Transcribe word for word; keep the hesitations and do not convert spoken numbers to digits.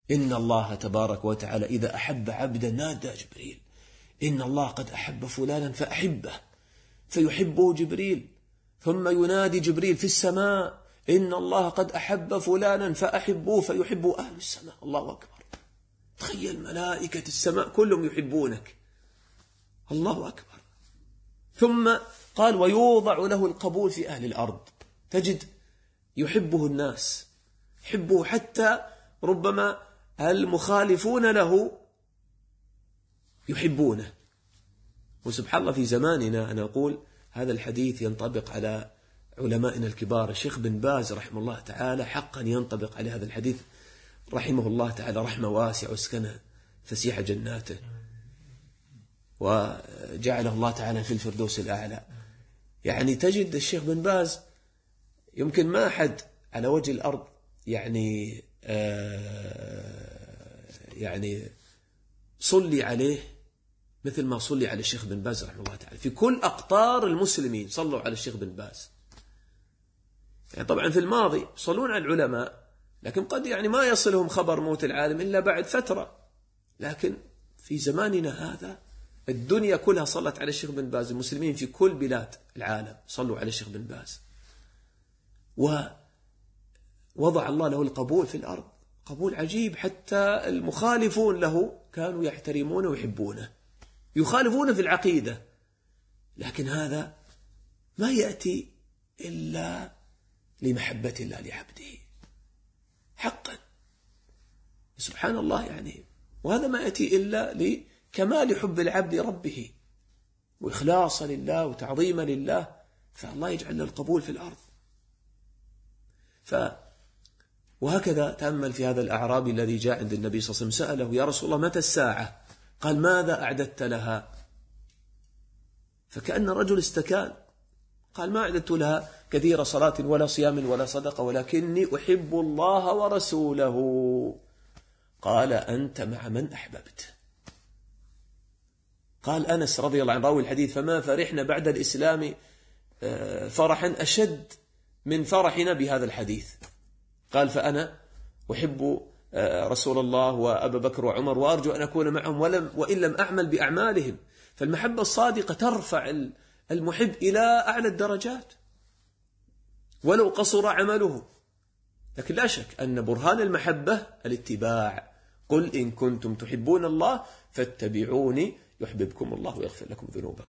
إن الله تبارك وتعالى إذا أحب عبدا نادى جبريل إن الله قد أحب فلانا فأحبه، فيحبه جبريل، ثم ينادي جبريل في السماء إن الله قد أحب فلانا فأحبوه، فيحبه أهل السماء. الله أكبر. تخيل ملائكة السماء كلهم يحبونك. الله أكبر. ثم قال ويوضع له القبول في أهل الأرض، تجد يحبه الناس، يحبه حتى ربما المخالفون له يحبونه. وسبحان الله في زماننا أنا أقول هذا الحديث ينطبق على علمائنا الكبار. الشيخ بن باز رحمه الله تعالى حقا ينطبق على هذا الحديث رحمه الله تعالى رحمة واسعة وسكنه فسيح جناته وجعله الله تعالى في الفردوس الأعلى. يعني تجد الشيخ بن باز يمكن ما أحد على وجه الأرض يعني آه يعني صلي عليه مثل ما صلي على الشيخ بن باز رحمه الله تعالى. في كل أقطار المسلمين صلوا على الشيخ بن باز. يعني طبعا في الماضي صلون على العلماء، لكن قد يعني ما يصلهم خبر موت العالم إلا بعد فترة. لكن في زماننا هذا الدنيا كلها صلت على الشيخ بن باز. المسلمين في كل بلاد العالم صلوا على الشيخ بن باز، ووضع الله له القبول في الأرض، قبول عجيب. حتى المخالفون له كانوا يحترمونه ويحبونه، يخالفونه في العقيدة، لكن هذا ما يأتي إلا لمحبة الله لعبده حقا سبحان الله. يعني وهذا ما يأتي إلا لكمال حب العبد ربه وإخلاص لله وتعظيم لله، فالله يجعل له القبول في الأرض. ف وهكذا تأمل في هذا الأعرابي الذي جاء عند النبي صلى الله عليه وسلم سأله يا رسول الله متى الساعة؟ قال ماذا أعددت لها؟ فكأن الرجل استكان، قال ما أعددت لها كثير صلاة ولا صيام ولا صدقة، ولكني أحب الله ورسوله. قال أنت مع من أحببت. قال أنس رضي الله عنه راوي الحديث فما فرحنا بعد الإسلام فرحا أشد من فرحنا بهذا الحديث. قال فأنا أحب رسول الله وأبا بكر وعمر وأرجو أن أكون معهم ولم وإن لم أعمل بأعمالهم. فالمحبة الصادقة ترفع المحب إلى أعلى الدرجات ولو قصر عمله. لكن لا شك أن برهان المحبة الاتباع. قل إن كنتم تحبون الله فاتبعوني يحببكم الله ويغفر لكم ذنوبكم.